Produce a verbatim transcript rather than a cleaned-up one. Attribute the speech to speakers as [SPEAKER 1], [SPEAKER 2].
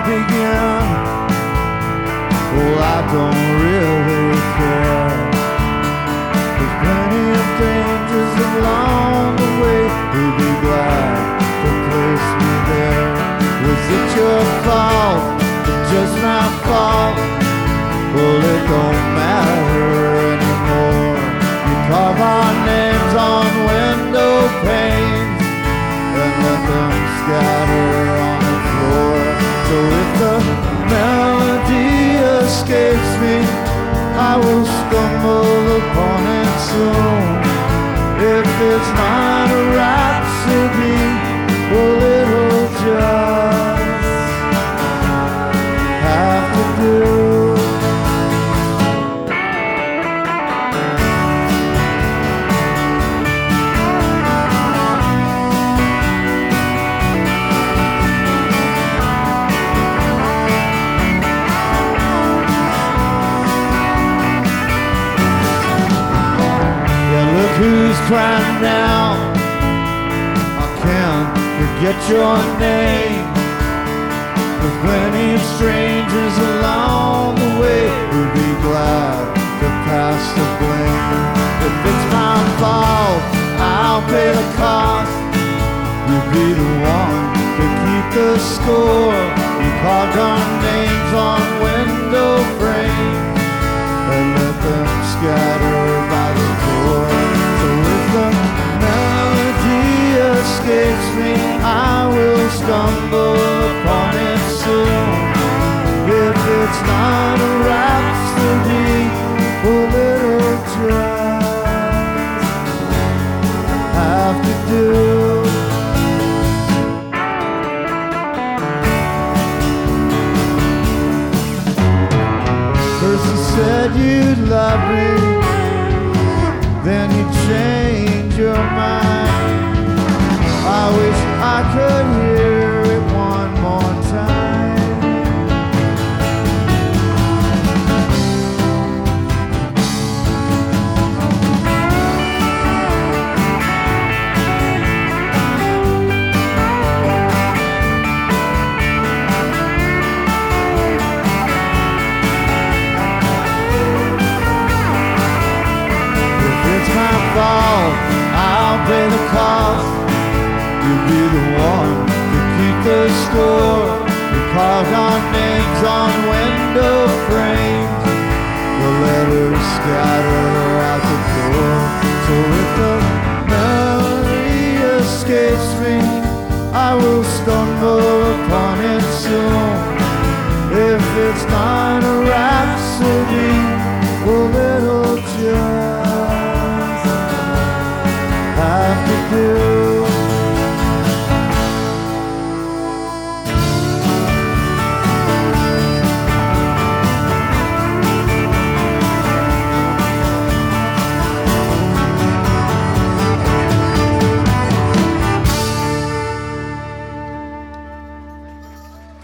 [SPEAKER 1] begin? Well, I don't really care. There's plenty of dangers along the way. You'll be glad to place me there. Was it your fault? Just my fault? Well, it don't matter anymore. You carve our names on window panes and let them scatter on the floor. So if the melody escapes me, I will stumble upon it soon. If it's not a rhapsody, well, it'll just have to do. Who's crying now? I can't forget your name. There's plenty of strangers along the way who'd be glad to pass the blame. If it's my fault, I'll pay the cost. You'll be the one to keep the score. You carved our names on window frames and let them scatter by the door. So if the melody escapes me, I will stumble upon it soon. If it's not a rhapsody, well, it'll just have to do. First you said you'd love me, then you change your mind. I wish I could hear it one more time. Fault, I'll pay the cost. You'll be the one to keep the score. We carved our names on window frames. The letters scatter out the door. So if the melody escapes me, I will stumble upon it soon. If it's not